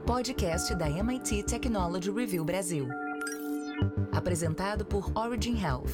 podcast da MIT Technology Review Brasil. Apresentado por Origin Health.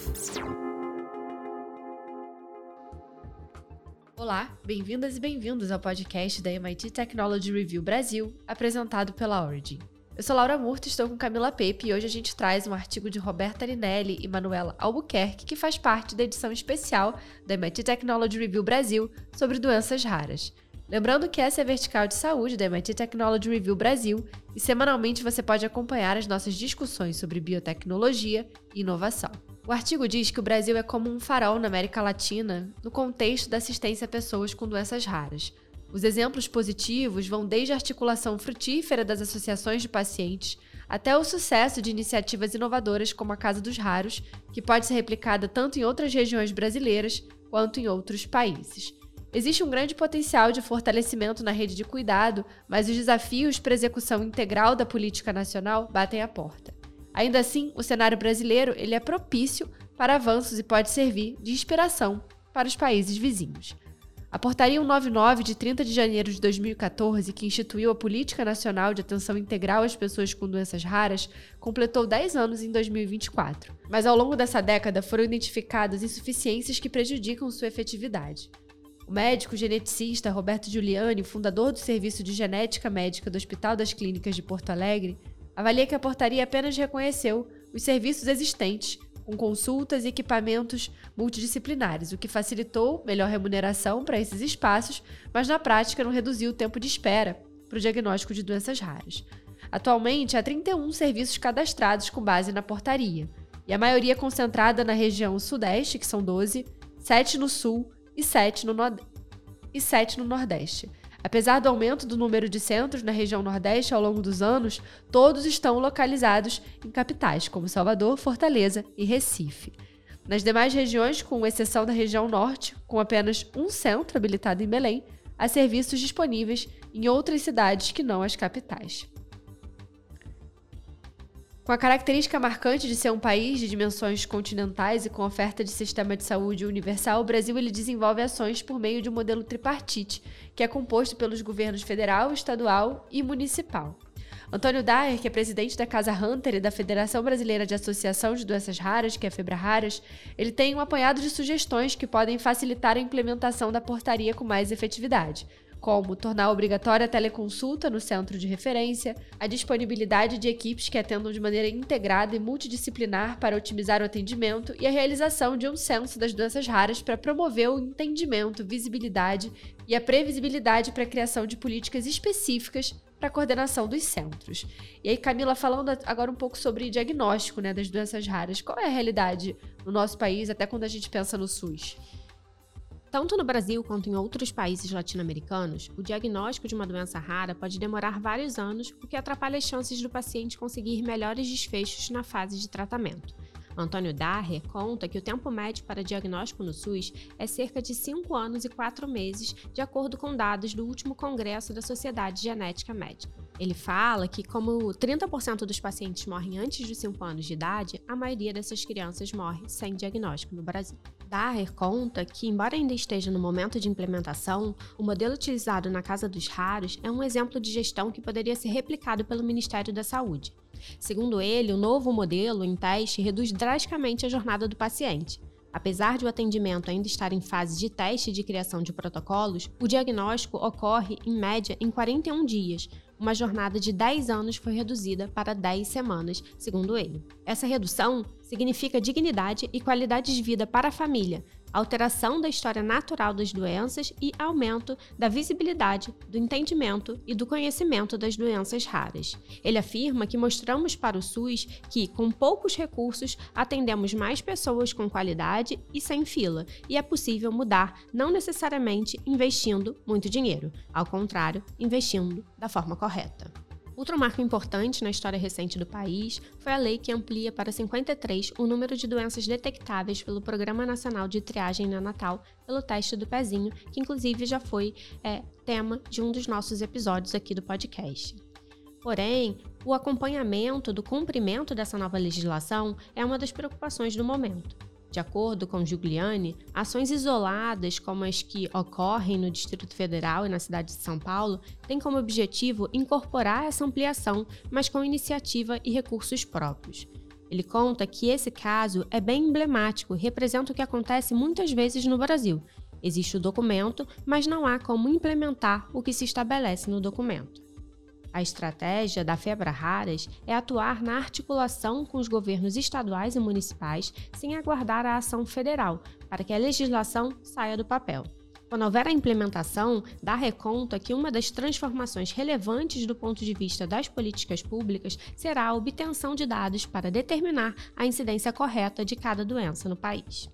Olá, bem-vindas e bem-vindos ao podcast da MIT Technology Review Brasil, apresentado pela Origin. Eu sou Laura Murta, estou com Camila Pepe e hoje a gente traz um artigo de Roberta Arinelli e Manuela Albuquerque, que faz parte da edição especial da MIT Technology Review Brasil sobre doenças raras. Lembrando que essa é a vertical de saúde da MIT Technology Review Brasil e semanalmente você pode acompanhar as nossas discussões sobre biotecnologia e inovação. O artigo diz que o Brasil é como um farol na América Latina no contexto da assistência a pessoas com doenças raras. Os exemplos positivos vão desde a articulação frutífera das associações de pacientes até o sucesso de iniciativas inovadoras como a Casa dos Raros, que pode ser replicada tanto em outras regiões brasileiras quanto em outros países. Existe um grande potencial de fortalecimento na rede de cuidado, mas os desafios para a execução integral da política nacional batem à porta. Ainda assim, o cenário brasileiro ele é propício para avanços e pode servir de inspiração para os países vizinhos. A Portaria 199, de 30 de janeiro de 2014, que instituiu a Política Nacional de Atenção Integral às Pessoas com Doenças Raras, completou 10 anos em 2024. Mas ao longo dessa década foram identificadas insuficiências que prejudicam sua efetividade. O médico geneticista Roberto Giuliani, fundador do Serviço de Genética Médica do Hospital das Clínicas de Porto Alegre, avalia que a portaria apenas reconheceu os serviços existentes, com consultas e equipamentos multidisciplinares, o que facilitou melhor remuneração para esses espaços, mas na prática não reduziu o tempo de espera para o diagnóstico de doenças raras. Atualmente, há 31 serviços cadastrados com base na portaria, e a maioria concentrada na região sudeste, que são 12, 7 no sul e 7 no nordeste. Apesar do aumento do número de centros na região Nordeste ao longo dos anos, todos estão localizados em capitais, como Salvador, Fortaleza e Recife. Nas demais regiões, com exceção da região Norte, com apenas um centro habilitado em Belém, há serviços disponíveis em outras cidades que não as capitais. Com a característica marcante de ser um país de dimensões continentais e com oferta de sistema de saúde universal, o Brasil ele desenvolve ações por meio de um modelo tripartite, que é composto pelos governos federal, estadual e municipal. Antônio Daher, que é presidente da Casa Hunter e da Federação Brasileira de Associação de Doenças Raras, que é a FebraRaras, ele tem um apanhado de sugestões que podem facilitar a implementação da portaria com mais efetividade, como tornar obrigatória a teleconsulta no centro de referência, a disponibilidade de equipes que atendam de maneira integrada e multidisciplinar para otimizar o atendimento e a realização de um censo das doenças raras para promover o entendimento, visibilidade e a previsibilidade para a criação de políticas específicas para a coordenação dos centros. E aí, Camila, falando agora um pouco sobre diagnóstico, das doenças raras, qual é a realidade no nosso país, até quando a gente pensa no SUS? Tanto no Brasil quanto em outros países latino-americanos, o diagnóstico de uma doença rara pode demorar vários anos, o que atrapalha as chances do paciente conseguir melhores desfechos na fase de tratamento. Antônio Daher conta que o tempo médio para diagnóstico no SUS é cerca de 5 anos e 4 meses, de acordo com dados do último congresso da Sociedade Genética Médica. Ele fala que, como 30% dos pacientes morrem antes dos 5 anos de idade, a maioria dessas crianças morre sem diagnóstico no Brasil. Daher conta que, embora ainda esteja no momento de implementação, o modelo utilizado na Casa dos Raros é um exemplo de gestão que poderia ser replicado pelo Ministério da Saúde. Segundo ele, o novo modelo em teste reduz drasticamente a jornada do paciente. Apesar de o atendimento ainda estar em fase de teste de criação de protocolos, o diagnóstico ocorre, em média, em 41 dias. Uma jornada de 10 anos foi reduzida para 10 semanas, segundo ele. Essa redução significa dignidade e qualidade de vida para a família, alteração da história natural das doenças e aumento da visibilidade, do entendimento e do conhecimento das doenças raras. Ele afirma que mostramos para o SUS que, com poucos recursos, atendemos mais pessoas com qualidade e sem fila, e é possível mudar, não necessariamente investindo muito dinheiro, ao contrário, investindo da forma correta. Outro marco importante na história recente do país foi a lei que amplia para 53 o número de doenças detectáveis pelo Programa Nacional de Triagem Neonatal pelo teste do pezinho, que inclusive já foi tema de um dos nossos episódios aqui do podcast. Porém, o acompanhamento do cumprimento dessa nova legislação é uma das preocupações do momento. De acordo com Giuliani, ações isoladas como as que ocorrem no Distrito Federal e na cidade de São Paulo têm como objetivo incorporar essa ampliação, mas com iniciativa e recursos próprios. Ele conta que esse caso é bem emblemático e representa o que acontece muitas vezes no Brasil. Existe o documento, mas não há como implementar o que se estabelece no documento. A estratégia da Febraharas é atuar na articulação com os governos estaduais e municipais sem aguardar a ação federal, para que a legislação saia do papel. Quando houver a implementação, dá conta que uma das transformações relevantes do ponto de vista das políticas públicas será a obtenção de dados para determinar a incidência correta de cada doença no país.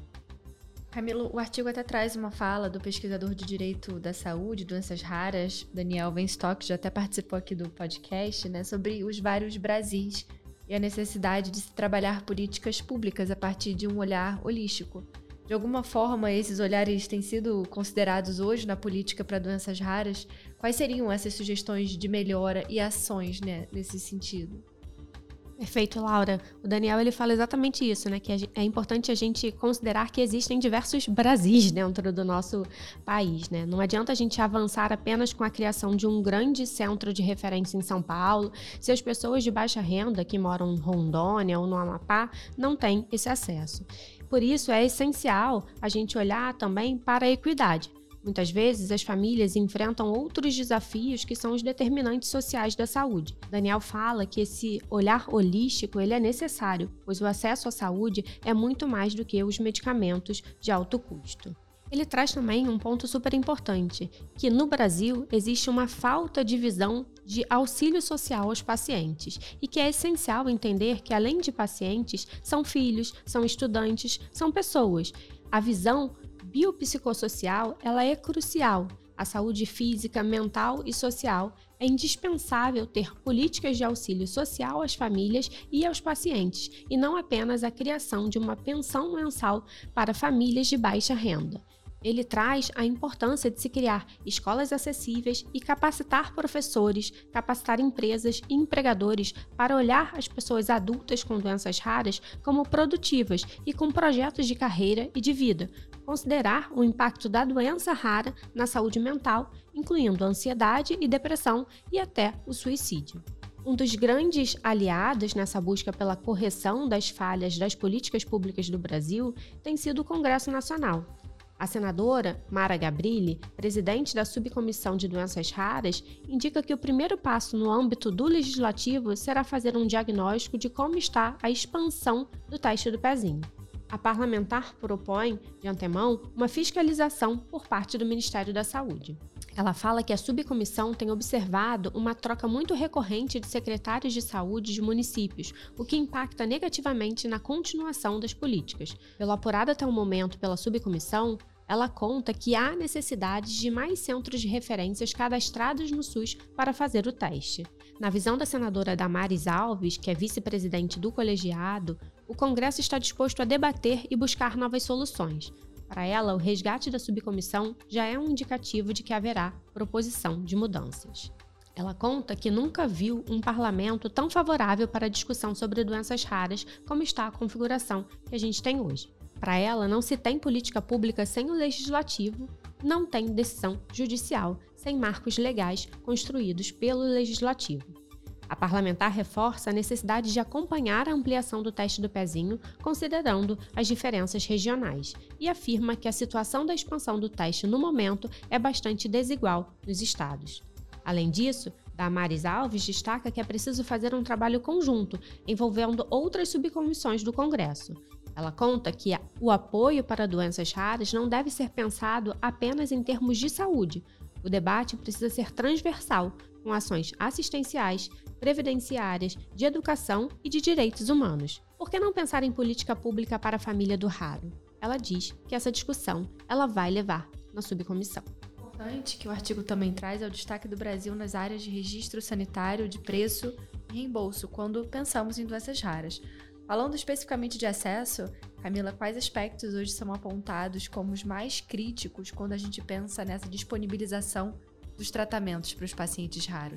Camilo, o artigo até traz uma fala do pesquisador de Direito da Saúde, Doenças Raras, Daniel Weinstock, que já até participou aqui do podcast, sobre os vários Brasis e a necessidade de se trabalhar políticas públicas a partir de um olhar holístico. De alguma forma, esses olhares têm sido considerados hoje na política para doenças raras? Quais seriam essas sugestões de melhora e ações nesse sentido? Perfeito, Laura. O Daniel ele fala exatamente isso, que é importante a gente considerar que existem diversos Brasis dentro do nosso país. Não adianta a gente avançar apenas com a criação de um grande centro de referência em São Paulo se as pessoas de baixa renda que moram em Rondônia ou no Amapá não têm esse acesso. Por isso, é essencial a gente olhar também para a equidade. Muitas vezes, as famílias enfrentam outros desafios que são os determinantes sociais da saúde. Daniel fala que esse olhar holístico ele é necessário, pois o acesso à saúde é muito mais do que os medicamentos de alto custo. Ele traz também um ponto super importante, que no Brasil existe uma falta de visão de auxílio social aos pacientes e que é essencial entender que, além de pacientes, são filhos, são estudantes, são pessoas. A visão biopsicossocial ela é crucial. A saúde física, mental e social é indispensável ter políticas de auxílio social às famílias e aos pacientes, e não apenas a criação de uma pensão mensal para famílias de baixa renda. Ele traz a importância de se criar escolas acessíveis e capacitar professores, capacitar empresas e empregadores para olhar as pessoas adultas com doenças raras como produtivas e com projetos de carreira e de vida. Considerar o impacto da doença rara na saúde mental, incluindo a ansiedade e depressão e até o suicídio. Um dos grandes aliados nessa busca pela correção das falhas das políticas públicas do Brasil tem sido o Congresso Nacional. A senadora Mara Gabrilli, presidente da Subcomissão de Doenças Raras, indica que o primeiro passo no âmbito do legislativo será fazer um diagnóstico de como está a expansão do teste do pezinho. A parlamentar propõe, de antemão, uma fiscalização por parte do Ministério da Saúde. Ela fala que a subcomissão tem observado uma troca muito recorrente de secretários de saúde de municípios, o que impacta negativamente na continuação das políticas. Pelo apurado até o momento pela subcomissão, ela conta que há necessidade de mais centros de referências cadastrados no SUS para fazer o teste. Na visão da senadora Damares Alves, que é vice-presidente do colegiado, o Congresso está disposto a debater e buscar novas soluções. Para ela, o resgate da subcomissão já é um indicativo de que haverá proposição de mudanças. Ela conta que nunca viu um parlamento tão favorável para a discussão sobre doenças raras como está a configuração que a gente tem hoje. Para ela, não se tem política pública sem o legislativo, não tem decisão judicial sem marcos legais construídos pelo legislativo. A parlamentar reforça a necessidade de acompanhar a ampliação do teste do pezinho, considerando as diferenças regionais, e afirma que a situação da expansão do teste no momento é bastante desigual nos estados. Além disso, Damares Alves destaca que é preciso fazer um trabalho conjunto, envolvendo outras subcomissões do Congresso. Ela conta que o apoio para doenças raras não deve ser pensado apenas em termos de saúde. O debate precisa ser transversal, com ações assistenciais, previdenciárias, de educação e de direitos humanos. Por que não pensar em política pública para a família do raro? Ela diz que essa discussão ela vai levar na subcomissão. Importante que o artigo também traz é o destaque do Brasil nas áreas de registro sanitário, de preço e reembolso, quando pensamos em doenças raras. Falando especificamente de acesso, Camila, quais aspectos hoje são apontados como os mais críticos quando a gente pensa nessa disponibilização dos tratamentos para os pacientes raros?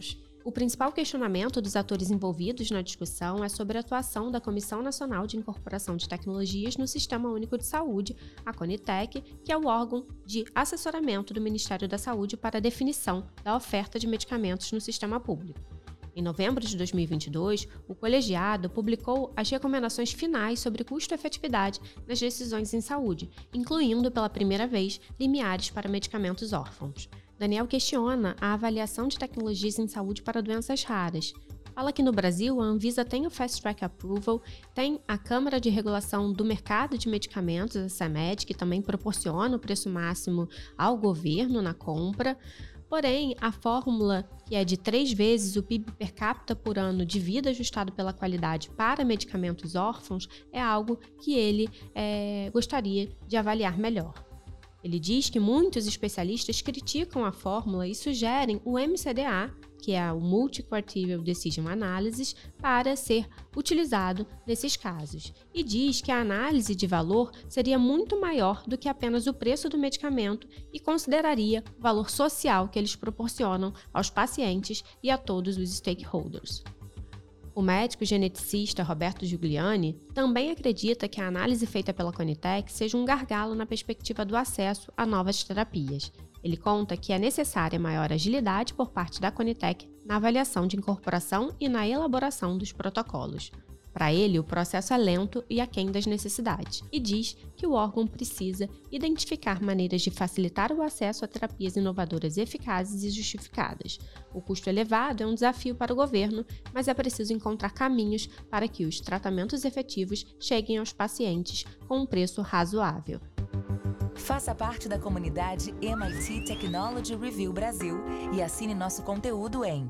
O principal questionamento dos atores envolvidos na discussão é sobre a atuação da Comissão Nacional de Incorporação de Tecnologias no Sistema Único de Saúde, a CONITEC, que é o órgão de assessoramento do Ministério da Saúde para a definição da oferta de medicamentos no sistema público. Em novembro de 2022, o colegiado publicou as recomendações finais sobre custo-efetividade nas decisões em saúde, incluindo pela primeira vez limiares para medicamentos órfãos. Daniel questiona a avaliação de tecnologias em saúde para doenças raras. Fala que no Brasil a Anvisa tem o Fast Track Approval, tem a Câmara de Regulação do Mercado de Medicamentos, a CMED, que também proporciona o preço máximo ao governo na compra. Porém, a fórmula, que é de 3 vezes o PIB per capita por ano de vida ajustado pela qualidade para medicamentos órfãos, é algo que ele gostaria de avaliar melhor. Ele diz que muitos especialistas criticam a fórmula e sugerem o MCDA, que é o Multi-Criteria Decision Analysis, para ser utilizado nesses casos. E diz que a análise de valor seria muito maior do que apenas o preço do medicamento e consideraria o valor social que eles proporcionam aos pacientes e a todos os stakeholders. O médico geneticista Roberto Giuliani também acredita que a análise feita pela CONITEC seja um gargalo na perspectiva do acesso a novas terapias. Ele conta que é necessária maior agilidade por parte da CONITEC na avaliação de incorporação e na elaboração dos protocolos. Para ele, o processo é lento e aquém das necessidades, e diz que o órgão precisa identificar maneiras de facilitar o acesso a terapias inovadoras eficazes e justificadas. O custo elevado é um desafio para o governo, mas é preciso encontrar caminhos para que os tratamentos efetivos cheguem aos pacientes com um preço razoável. Faça parte da comunidade MIT Technology Review Brasil e assine nosso conteúdo em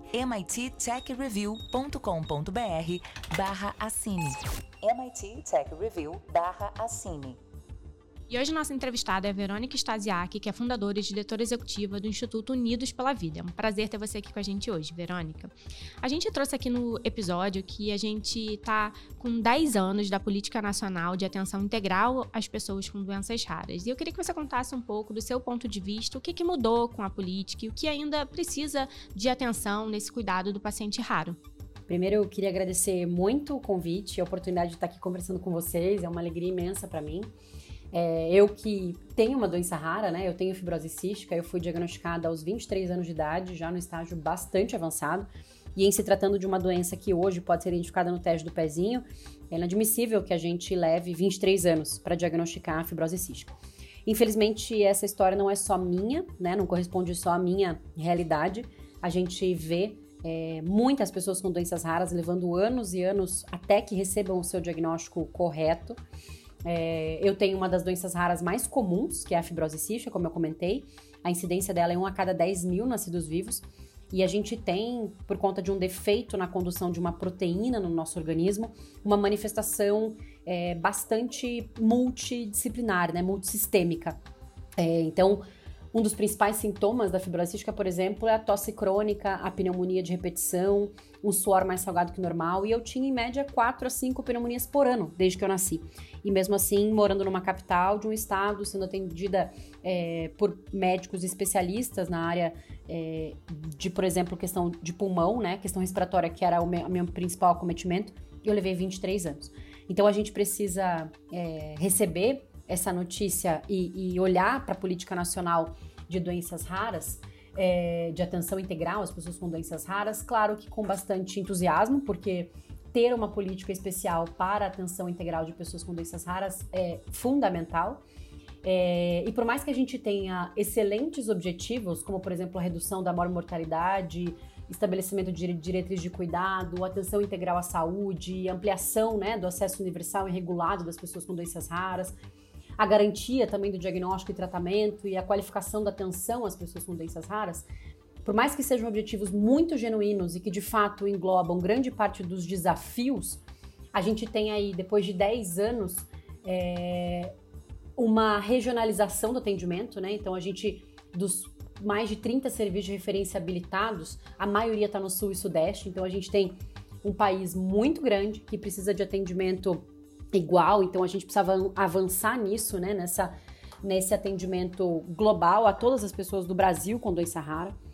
mittechreview.com.br/assine. MIT Tech Review/assine. E hoje nossa entrevistada é a Verônica Stasiak, que é fundadora e diretora executiva do Instituto Unidos pela Vida. É um prazer ter você aqui com a gente hoje, Verônica. A gente trouxe aqui no episódio que a gente está com 10 anos da Política Nacional de Atenção Integral às Pessoas com Doenças Raras. E eu queria que você contasse um pouco do seu ponto de vista, o que mudou com a política e o que ainda precisa de atenção nesse cuidado do paciente raro. Primeiro, eu queria agradecer muito o convite e a oportunidade de estar aqui conversando com vocês. É uma alegria imensa para mim. Eu que tenho uma doença rara, né? Eu tenho fibrose cística, eu fui diagnosticada aos 23 anos de idade, já no estágio bastante avançado, e em se tratando de uma doença que hoje pode ser identificada no teste do pezinho, é inadmissível que a gente leve 23 anos para diagnosticar a fibrose cística. Infelizmente, essa história não é só minha, né? Não corresponde só à minha realidade. A gente vê muitas pessoas com doenças raras levando anos e anos até que recebam o seu diagnóstico correto. Eu tenho uma das doenças raras mais comuns, que é a fibrose cística, como eu comentei. A incidência dela é 1 a cada 10 mil nascidos vivos. E a gente tem, por conta de um defeito na condução de uma proteína no nosso organismo, uma manifestação bastante multidisciplinar, né, multissistêmica. Então, um dos principais sintomas da fibrose cística, por exemplo, é a tosse crônica, a pneumonia de repetição, um suor mais salgado que normal, e eu tinha em média 4 a 5 pneumonias por ano, desde que eu nasci. E mesmo assim, morando numa capital de um estado, sendo atendida por médicos especialistas na área de, por exemplo, questão de pulmão, né, questão respiratória, que era o meu principal acometimento, eu levei 23 anos. Então a gente precisa receber essa notícia e olhar para a política nacional de doenças raras, de atenção integral às pessoas com doenças raras, claro que com bastante entusiasmo, porque ter uma política especial para a atenção integral de pessoas com doenças raras é fundamental. E por mais que a gente tenha excelentes objetivos, como por exemplo a redução da mortalidade, estabelecimento de diretrizes de cuidado, atenção integral à saúde, ampliação, né, do acesso universal e regulado das pessoas com doenças raras, a garantia também do diagnóstico e tratamento e a qualificação da atenção às pessoas com doenças raras, por mais que sejam objetivos muito genuínos e que de fato englobam grande parte dos desafios, a gente tem aí, depois de 10 anos, uma regionalização do atendimento, né? Então a gente, dos mais de 30 serviços de referência habilitados, a maioria está no sul e sudeste, então a gente tem um país muito grande que precisa de atendimento igual, então a gente precisava avançar nisso, né, nesse atendimento global a todas as pessoas do Brasil com doença rara.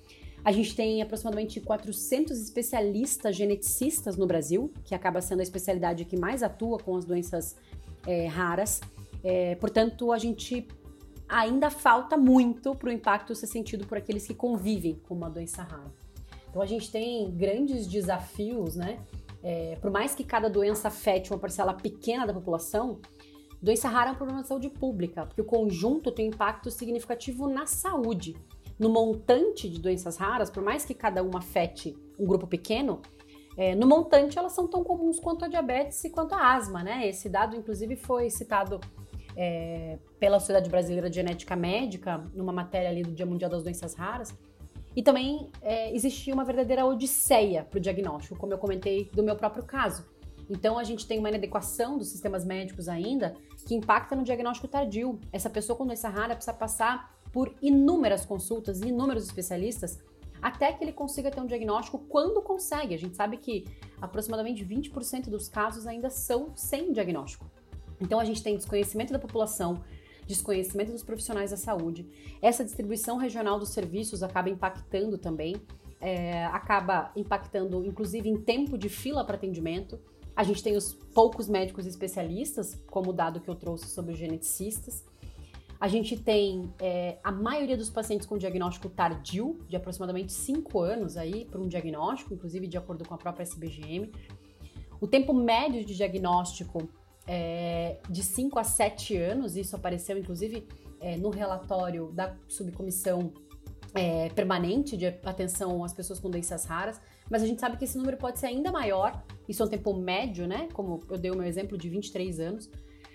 A gente tem aproximadamente 400 especialistas geneticistas no Brasil, que acaba sendo a especialidade que mais atua com as doenças raras. Portanto, a gente ainda falta muito para o impacto ser sentido por aqueles que convivem com uma doença rara. Então, a gente tem grandes desafios, né? Por mais que cada doença afete uma parcela pequena da população, doença rara é um problema de saúde pública, porque o conjunto tem impacto significativo na saúde. No montante de doenças raras, por mais que cada uma afete um grupo pequeno, no montante elas são tão comuns quanto a diabetes e quanto a asma, né? Esse dado, inclusive, foi citado pela Sociedade Brasileira de Genética Médica, numa matéria ali do Dia Mundial das Doenças Raras. E também existia uma verdadeira odisseia para o diagnóstico, como eu comentei do meu próprio caso. Então, a gente tem uma inadequação dos sistemas médicos ainda, que impacta no diagnóstico tardio. Essa pessoa com doença rara precisa passar por inúmeras consultas e inúmeros especialistas até que ele consiga ter um diagnóstico quando consegue. A gente sabe que aproximadamente 20% dos casos ainda são sem diagnóstico. Então, a gente tem desconhecimento da população, desconhecimento dos profissionais da saúde. Essa distribuição regional dos serviços acaba impactando também, acaba impactando inclusive em tempo de fila para atendimento. A gente tem os poucos médicos especialistas, como o dado que eu trouxe sobre os geneticistas. A gente tem a maioria dos pacientes com diagnóstico tardio, de aproximadamente 5 anos aí para um diagnóstico, inclusive de acordo com a própria SBGM. O tempo médio de diagnóstico de 5 a 7 anos, isso apareceu inclusive no relatório da subcomissão permanente de atenção às pessoas com doenças raras, mas a gente sabe que esse número pode ser ainda maior, isso é um tempo médio, né? Como eu dei o meu exemplo de 23 anos.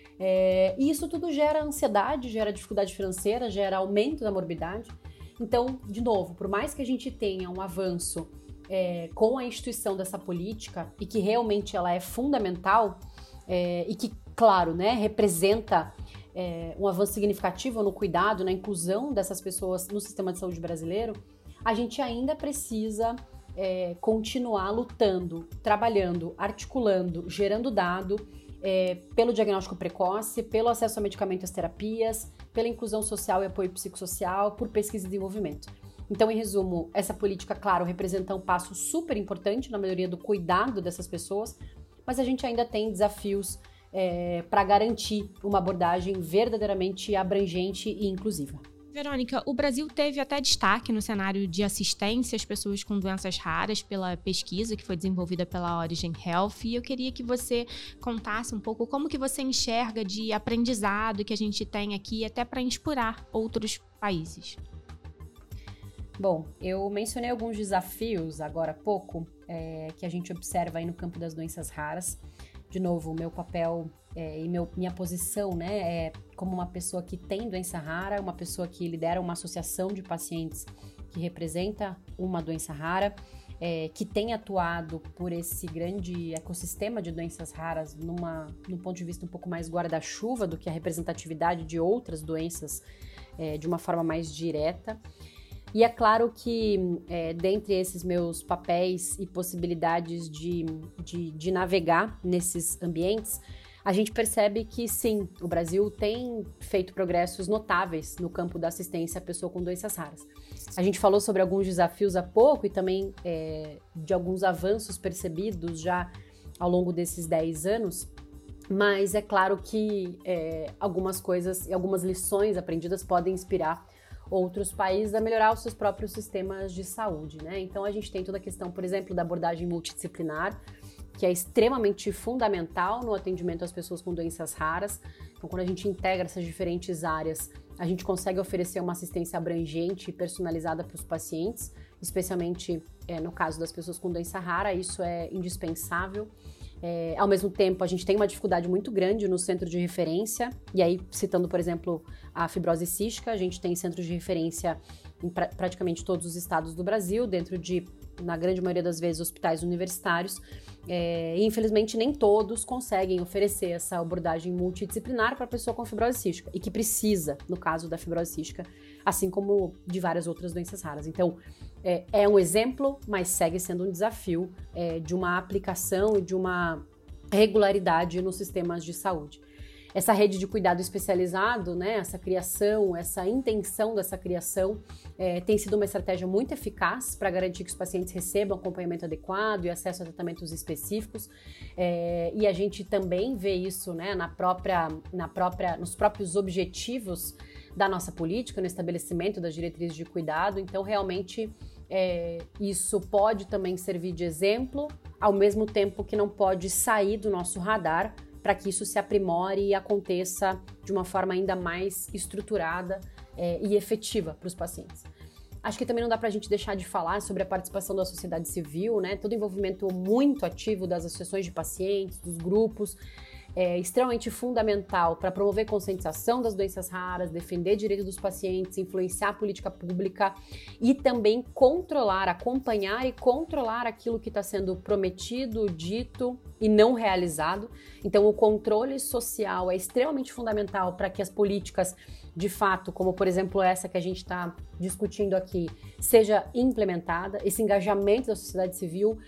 E isso tudo gera ansiedade, gera dificuldade financeira, gera aumento da morbidade. Então, de novo, por mais que a gente tenha um avanço com a instituição dessa política e que realmente ela é fundamental e que, claro, né, representa um avanço significativo no cuidado, na inclusão dessas pessoas no sistema de saúde brasileiro, a gente ainda precisa continuar lutando, trabalhando, articulando, gerando dado, pelo diagnóstico precoce, pelo acesso a medicamentos e terapias, pela inclusão social e apoio psicossocial, por pesquisa e desenvolvimento. Então, em resumo, essa política, claro, representa um passo super importante na melhoria do cuidado dessas pessoas, mas a gente ainda tem desafios para garantir uma abordagem verdadeiramente abrangente e inclusiva. Verônica, o Brasil teve até destaque no cenário de assistência às pessoas com doenças raras pela pesquisa que foi desenvolvida pela Origin Health, e eu queria que você contasse um pouco como que você enxerga de aprendizado que a gente tem aqui até para inspirar outros países. Bom, eu mencionei alguns desafios agora há pouco que a gente observa aí no campo das doenças raras. De novo, o meu papel e minha posição, né, como uma pessoa que tem doença rara, uma pessoa que lidera uma associação de pacientes que representa uma doença rara, que tem atuado por esse grande ecossistema de doenças raras num ponto de vista um pouco mais guarda-chuva do que a representatividade de outras doenças de uma forma mais direta. E é claro que, dentre esses meus papéis e possibilidades de navegar nesses ambientes, a gente percebe que, sim, o Brasil tem feito progressos notáveis no campo da assistência à pessoa com doenças raras. A gente falou sobre alguns desafios há pouco e também de alguns avanços percebidos já ao longo desses 10 anos, mas é claro que algumas coisas e algumas lições aprendidas podem inspirar outros países a melhorar os seus próprios sistemas de saúde, né? Então, a gente tem toda a questão, por exemplo, da abordagem multidisciplinar, que é extremamente fundamental no atendimento às pessoas com doenças raras. Então, quando a gente integra essas diferentes áreas, a gente consegue oferecer uma assistência abrangente e personalizada para os pacientes, especialmente no caso das pessoas com doença rara, isso é indispensável. Ao mesmo tempo, a gente tem uma dificuldade muito grande no centro de referência, e aí, citando, por exemplo, a fibrose cística, a gente tem centros de referência em praticamente todos os estados do Brasil, dentro de, na grande maioria das vezes, hospitais universitários, e infelizmente nem todos conseguem oferecer essa abordagem multidisciplinar para a pessoa com fibrose cística, e que precisa, no caso da fibrose cística, assim como de várias outras doenças raras. Então, é um exemplo, mas segue sendo um desafio de uma aplicação e de uma regularidade nos sistemas de saúde. essa rede de cuidado especializado, né, essa criação, essa intenção dessa criação tem sido uma estratégia muito eficaz para garantir que os pacientes recebam acompanhamento adequado e acesso a tratamentos específicos. E a gente também vê isso, né, nos próprios objetivos da nossa política, no estabelecimento das diretrizes de cuidado. Então, realmente, isso pode também servir de exemplo, ao mesmo tempo que não pode sair do nosso radar, para que isso se aprimore e aconteça de uma forma ainda mais estruturada e efetiva para os pacientes. Acho que também não dá para a gente deixar de falar sobre a participação da sociedade civil, né? Todo o envolvimento muito ativo das associações de pacientes, dos grupos, é extremamente fundamental para promover conscientização das doenças raras, defender direito dos pacientes, influenciar a política pública e também acompanhar e controlar aquilo que está sendo prometido, dito e não realizado. Então, o controle social é extremamente fundamental para que as políticas, de fato, como por exemplo essa que a gente está discutindo aqui, seja implementada. Esse engajamento da sociedade civil,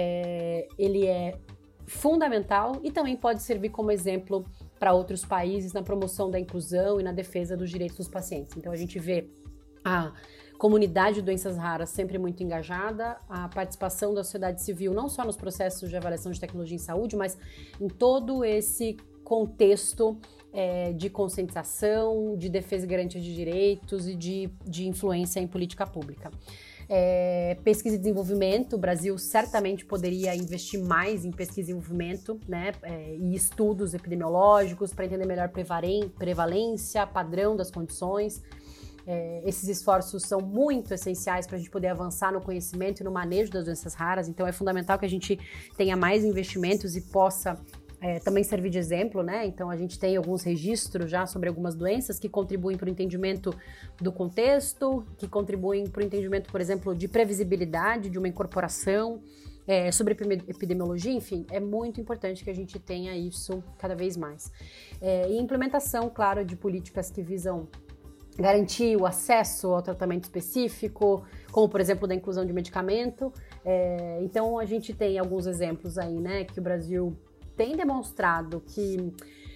ele é fundamental e também pode servir como exemplo para outros países na promoção da inclusão e na defesa dos direitos dos pacientes. Então a gente vê a comunidade de doenças raras sempre muito engajada, a participação da sociedade civil não só nos processos de avaliação de tecnologia em saúde, mas em todo esse contexto de conscientização, de defesa e garantia de direitos e de influência em política pública. Pesquisa e desenvolvimento, o Brasil certamente poderia investir mais em pesquisa e desenvolvimento, né, e estudos epidemiológicos para entender melhor prevalência, padrão das condições. Esses esforços são muito essenciais para a gente poder avançar no conhecimento e no manejo das doenças raras, então é fundamental que a gente tenha mais investimentos e possa também servir de exemplo, né? Então a gente tem alguns registros já sobre algumas doenças que contribuem para o entendimento do contexto, que contribuem para o entendimento, por exemplo, de previsibilidade de uma incorporação, sobre epidemiologia, enfim, é muito importante que a gente tenha isso cada vez mais. E implementação, claro, de políticas que visam garantir o acesso ao tratamento específico, como, por exemplo, da inclusão de medicamento. Então a gente tem alguns exemplos aí, né, que o Brasil tem demonstrado que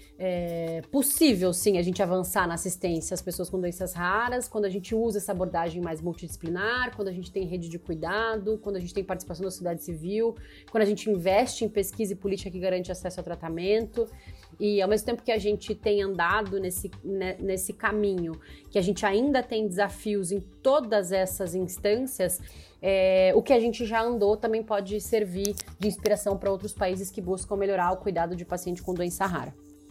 é possível, sim, a gente avançar na assistência às pessoas com doenças raras, quando a gente usa essa abordagem mais multidisciplinar, quando a gente tem rede de cuidado, quando a gente tem participação da sociedade civil, quando a gente investe em pesquisa e política que garante acesso ao tratamento. E ao mesmo tempo que a gente tem andado nesse caminho, que a gente ainda tem desafios em todas essas instâncias, o que a gente já andou também pode servir de inspiração para outros países que buscam melhorar o cuidado de paciente com doença rara.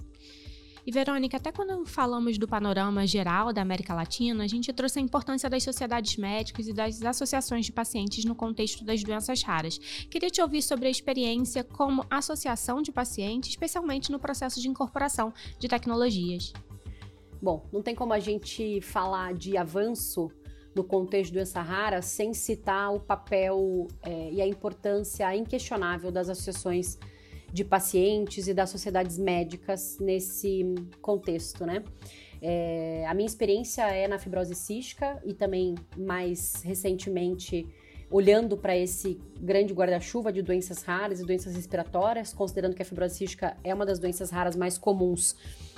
E, Verônica, até quando falamos do panorama geral da América Latina, a gente trouxe a importância das sociedades médicas e das associações de pacientes no contexto das doenças raras. Queria te ouvir sobre a experiência como associação de pacientes, especialmente no processo de incorporação de tecnologias. Bom, não tem como a gente falar de avanço no contexto de doença rara sem citar o papel e a importância inquestionável das associações de pacientes e das sociedades médicas nesse contexto, né? A minha experiência é na fibrose cística e também, mais recentemente, olhando para esse grande guarda-chuva de doenças raras e doenças respiratórias, considerando que a fibrose cística é uma das doenças raras mais comuns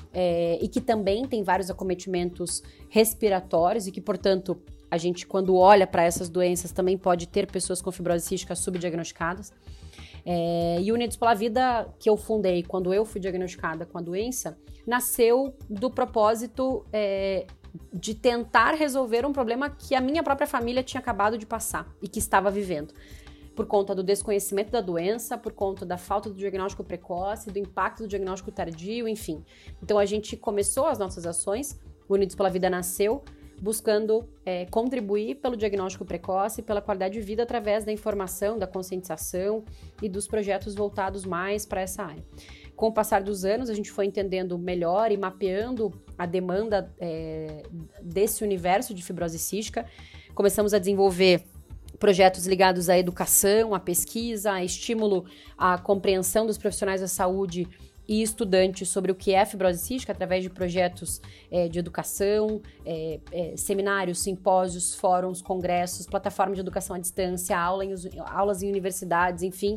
e que também tem vários acometimentos respiratórios e que, portanto, a gente, quando olha para essas doenças, também pode ter pessoas com fibrose cística subdiagnosticadas. E o Unidos pela Vida, que eu fundei quando eu fui diagnosticada com a doença, nasceu do propósito de tentar resolver um problema que a minha própria família tinha acabado de passar e que estava vivendo. Por conta do desconhecimento da doença, por conta da falta do diagnóstico precoce, do impacto do diagnóstico tardio, enfim. Então a gente começou as nossas ações, o Unidos pela Vida nasceu buscando contribuir pelo diagnóstico precoce e pela qualidade de vida através da informação, da conscientização e dos projetos voltados mais para essa área. Com o passar dos anos, a gente foi entendendo melhor e mapeando a demanda desse universo de fibrose cística. Começamos a desenvolver projetos ligados à educação, à pesquisa, a estímulo à compreensão dos profissionais da saúde e estudantes sobre o que é a fibrose cística através de projetos de educação, seminários, simpósios, fóruns, congressos, plataforma de educação à distância, aulas em universidades, enfim,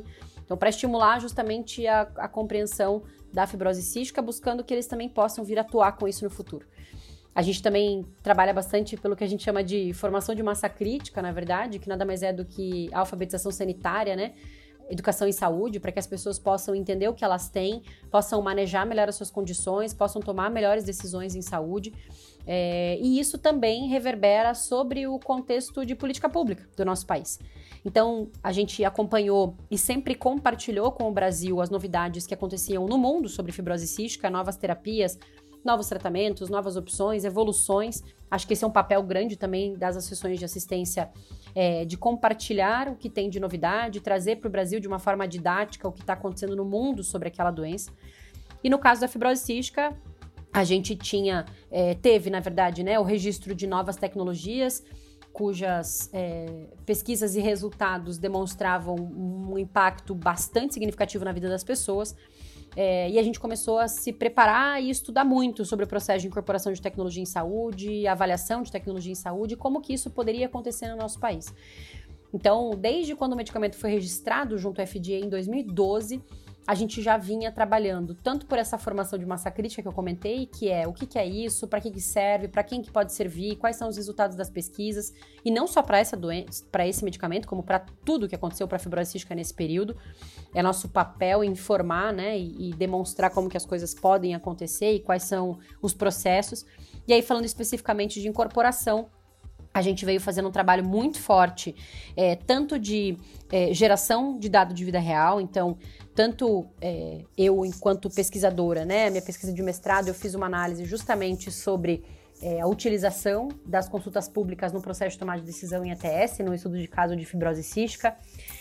Então, para estimular justamente a compreensão da fibrose cística, buscando que eles também possam vir atuar com isso no futuro. A gente também trabalha bastante pelo que a gente chama de formação de massa crítica, na verdade, que nada mais é do que alfabetização sanitária, né? Educação em saúde, para que as pessoas possam entender o que elas têm, possam manejar melhor as suas condições, possam tomar melhores decisões em saúde. E isso também reverbera sobre o contexto de política pública do nosso país. Então, a gente acompanhou e sempre compartilhou com o Brasil as novidades que aconteciam no mundo sobre fibrose cística, novas terapias, novos tratamentos, novas opções, evoluções. Acho que esse é um papel grande também das associações de assistência, de compartilhar o que tem de novidade, trazer para o Brasil de uma forma didática o que está acontecendo no mundo sobre aquela doença. E no caso da fibrose cística, a gente teve, na verdade, né, o registro de novas tecnologias, cujas pesquisas e resultados demonstravam um impacto bastante significativo na vida das pessoas. E a gente começou a se preparar e estudar muito sobre o processo de incorporação de tecnologia em saúde, avaliação de tecnologia em saúde, como que isso poderia acontecer no nosso país. Então, desde quando o medicamento foi registrado junto ao FDA em 2012, a gente já vinha trabalhando tanto por essa formação de massa crítica que eu comentei, que é o que é isso, para que serve, para quem que pode servir, quais são os resultados das pesquisas, e não só para essa doença, para esse medicamento, como para tudo que aconteceu para a fibrose cística nesse período. É nosso papel informar, né, e demonstrar como que as coisas podem acontecer e quais são os processos. E aí, falando especificamente de incorporação, a gente veio fazendo um trabalho muito forte, tanto de geração de dado de vida real. Então, tanto eu, enquanto pesquisadora, né, a minha pesquisa de mestrado, eu fiz uma análise justamente sobre a utilização das consultas públicas no processo de tomada de decisão em ETS, no estudo de caso de fibrose cística.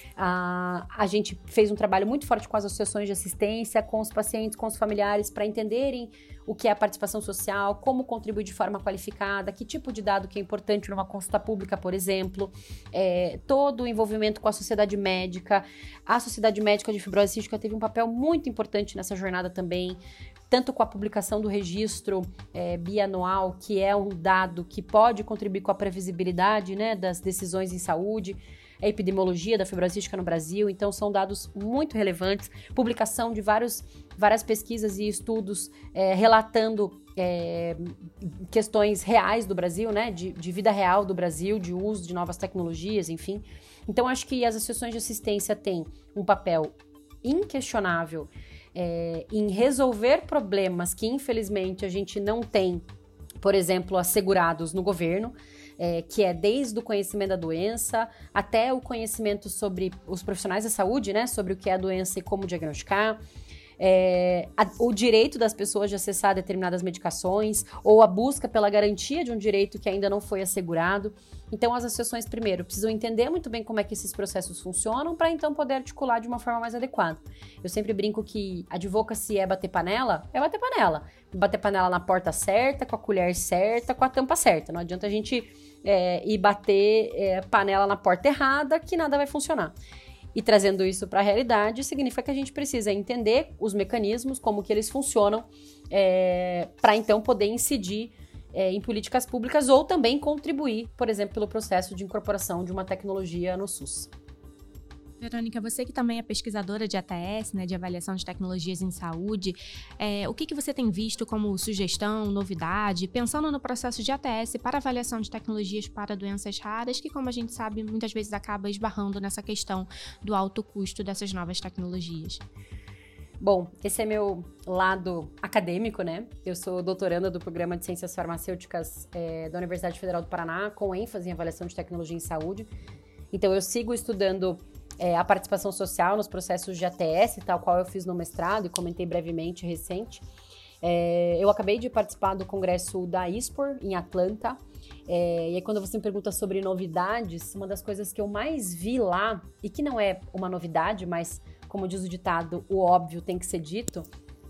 A gente fez um trabalho muito forte com as associações de assistência, com os pacientes, com os familiares, para entenderem o que é a participação social, como contribuir de forma qualificada, que tipo de dado que é importante numa consulta pública, por exemplo, todo o envolvimento com a sociedade médica. A Sociedade Médica de Fibrose Cística teve um papel muito importante nessa jornada também, tanto com a publicação do registro bianual, que é um dado que pode contribuir com a previsibilidade, né, das decisões em saúde, a epidemiologia da fibrose cística no Brasil. Então, são dados muito relevantes, publicação de várias pesquisas e estudos relatando questões reais do Brasil, né, de vida real do Brasil, de uso de novas tecnologias, enfim. Então, acho que as associações de assistência têm um papel inquestionável em resolver problemas que, infelizmente, a gente não tem, por exemplo, assegurados no governo, que é desde o conhecimento da doença até o conhecimento sobre os profissionais da saúde, né, sobre o que é a doença e como diagnosticar, o direito das pessoas de acessar determinadas medicações ou a busca pela garantia de um direito que ainda não foi assegurado. Então, as associações, primeiro, precisam entender muito bem como é que esses processos funcionam para, então, poder articular de uma forma mais adequada. Eu sempre brinco que advocacy é bater panela, bater panela na porta certa, com a colher certa, com a tampa certa. Não adianta a gente ir bater panela na porta errada, que nada vai funcionar. E trazendo isso para a realidade, significa que a gente precisa entender os mecanismos, como que eles funcionam, para então poder incidir em políticas públicas ou também contribuir, por exemplo, pelo processo de incorporação de uma tecnologia no SUS. Verônica, você que também é pesquisadora de ATS, né, de avaliação de tecnologias em saúde, o que você tem visto como sugestão, novidade, pensando no processo de ATS para avaliação de tecnologias para doenças raras, que, como a gente sabe, muitas vezes acaba esbarrando nessa questão do alto custo dessas novas tecnologias? Bom, esse é meu lado acadêmico, né? Eu sou doutoranda do Programa de Ciências Farmacêuticas da Universidade Federal do Paraná, com ênfase em avaliação de tecnologia em saúde. Então, eu sigo estudando a participação social nos processos de ATS, tal qual eu fiz no mestrado e comentei brevemente recente. Eu acabei de participar do congresso da ISPOR, em Atlanta, e aí quando você me pergunta sobre novidades, uma das coisas que eu mais vi lá, e que não é uma novidade, mas, como diz o ditado, o óbvio tem que ser dito,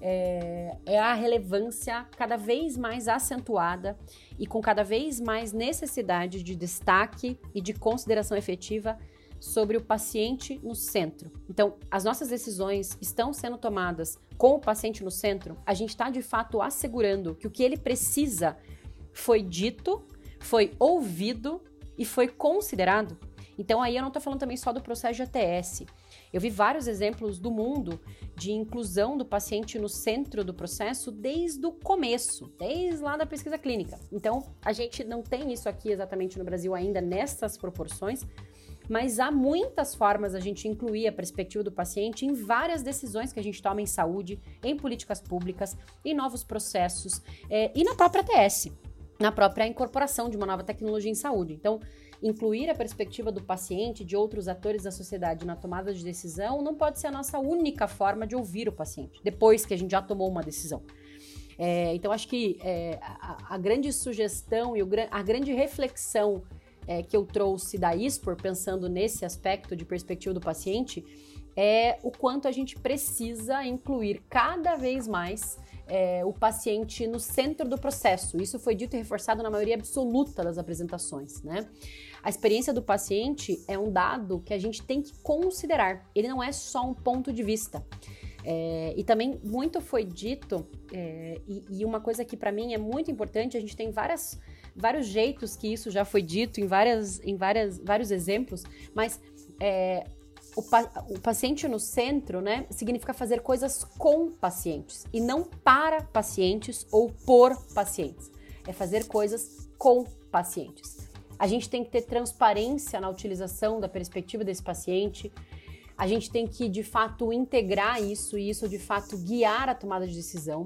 é a relevância cada vez mais acentuada e com cada vez mais necessidade de destaque e de consideração efetiva sobre o paciente no centro. Então, as nossas decisões estão sendo tomadas com o paciente no centro. A gente está, de fato, assegurando que o que ele precisa foi dito, foi ouvido e foi considerado. Então aí eu não estou falando também só do processo de ATS. Eu vi vários exemplos do mundo de inclusão do paciente no centro do processo desde o começo, desde lá da pesquisa clínica. Então, a gente não tem isso aqui exatamente no Brasil ainda nessas proporções, mas há muitas formas a gente incluir a perspectiva do paciente em várias decisões que a gente toma em saúde, em políticas públicas, em novos processos e na própria ATS, na própria incorporação de uma nova tecnologia em saúde. Então, incluir a perspectiva do paciente, de outros atores da sociedade na tomada de decisão não pode ser a nossa única forma de ouvir o paciente, depois que a gente já tomou uma decisão. Então, acho que a grande sugestão e a grande reflexão que eu trouxe da ISPOR, pensando nesse aspecto de perspectiva do paciente, é o quanto a gente precisa incluir cada vez mais o paciente no centro do processo. Isso foi dito e reforçado na maioria absoluta das apresentações, né? A experiência do paciente é um dado que a gente tem que considerar. Ele não é só um ponto de vista. E também muito foi dito, e uma coisa que para mim é muito importante, a gente tem vários jeitos que isso já foi dito em vários exemplos, mas o paciente no centro, né, significa fazer coisas com pacientes e não para pacientes ou por pacientes. É fazer coisas com pacientes. A gente tem que ter transparência na utilização da perspectiva desse paciente. A gente tem que, de fato, integrar isso e isso, de fato, guiar a tomada de decisão.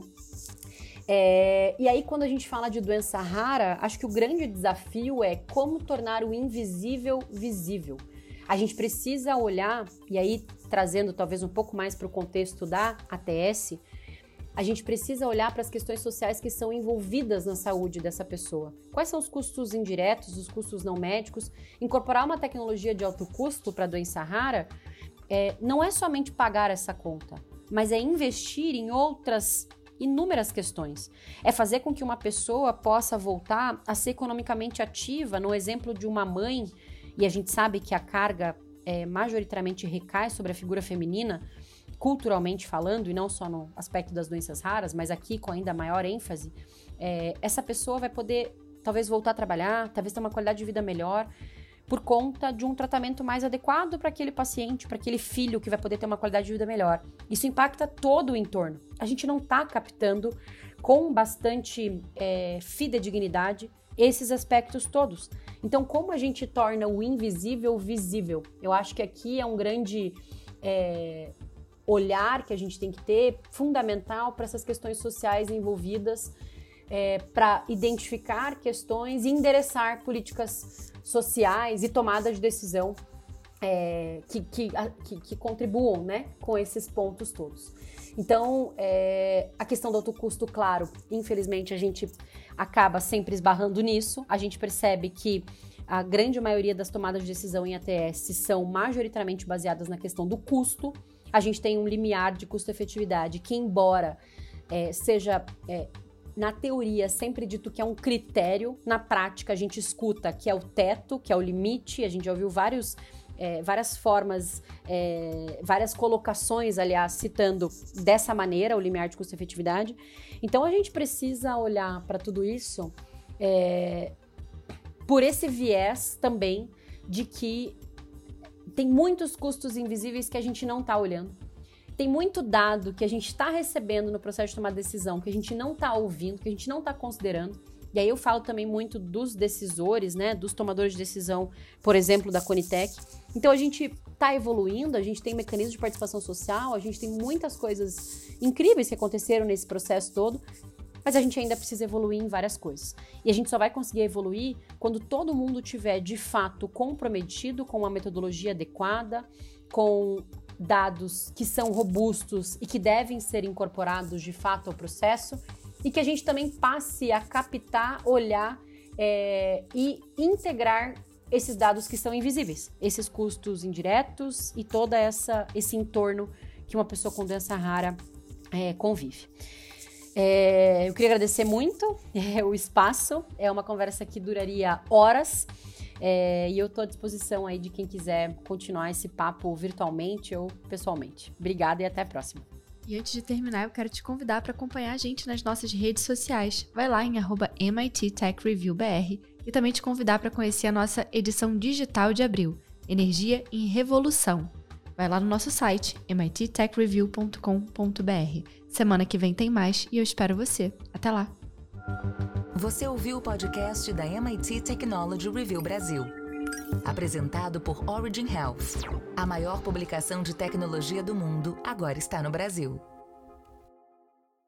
E aí, quando a gente fala de doença rara, acho que o grande desafio é como tornar o invisível visível. A gente precisa olhar, e aí trazendo talvez um pouco mais para o contexto da ATS, a gente precisa olhar para as questões sociais que são envolvidas na saúde dessa pessoa. Quais são os custos indiretos, os custos não médicos? Incorporar uma tecnologia de alto custo para a doença rara não é somente pagar essa conta, mas é investir em outras inúmeras questões. É fazer com que uma pessoa possa voltar a ser economicamente ativa, no exemplo de uma mãe, e a gente sabe que a carga majoritariamente recai sobre a figura feminina, culturalmente falando, e não só no aspecto das doenças raras, mas aqui com ainda maior ênfase, essa pessoa vai poder talvez voltar a trabalhar, talvez ter uma qualidade de vida melhor, por conta de um tratamento mais adequado para aquele paciente, para aquele filho que vai poder ter uma qualidade de vida melhor. Isso impacta todo o entorno. A gente não está captando com bastante fidedignidade esses aspectos todos. Então, como a gente torna o invisível visível? Eu acho que aqui é um grande olhar que a gente tem que ter, fundamental para essas questões sociais envolvidas, para identificar questões e endereçar políticas sociais e tomada de decisão que contribuam, né, com esses pontos todos. Então, a questão do alto custo, claro, infelizmente a gente acaba sempre esbarrando nisso. A gente percebe que a grande maioria das tomadas de decisão em ATS são majoritariamente baseadas na questão do custo. A gente tem um limiar de custo-efetividade que, embora seja, na teoria, sempre dito que é um critério, na prática a gente escuta que é o teto, que é o limite. A gente já ouviu várias formas, várias colocações, aliás, citando dessa maneira o limiar de custo-efetividade. Então, a gente precisa olhar para tudo isso por esse viés também de que tem muitos custos invisíveis que a gente não está olhando. Tem muito dado que a gente está recebendo no processo de tomar decisão, que a gente não está ouvindo, que a gente não está considerando. E aí eu falo também muito dos decisores, né, dos tomadores de decisão, por exemplo, da Conitec. Então a gente está evoluindo, a gente tem mecanismos de participação social, a gente tem muitas coisas incríveis que aconteceram nesse processo todo, mas a gente ainda precisa evoluir em várias coisas. E a gente só vai conseguir evoluir quando todo mundo tiver, de fato, comprometido com uma metodologia adequada, com dados que são robustos e que devem ser incorporados, de fato, ao processo, e que a gente também passe a captar, olhar e integrar esses dados que são invisíveis, esses custos indiretos e todo esse entorno que uma pessoa com doença rara convive. Eu queria agradecer muito o espaço, é uma conversa que duraria horas, e eu estou à disposição aí de quem quiser continuar esse papo virtualmente ou pessoalmente. Obrigada e até a próxima. E antes de terminar, eu quero te convidar para acompanhar a gente nas nossas redes sociais. Vai lá em @MIT Tech Review BR e também te convidar para conhecer a nossa edição digital de abril. Energia em revolução. Vai lá no nosso site, mittechreview.com.br. Semana que vem tem mais e eu espero você. Até lá! Você ouviu o podcast da MIT Technology Review Brasil. Apresentado por Origin Health. A maior publicação de tecnologia do mundo agora está no Brasil.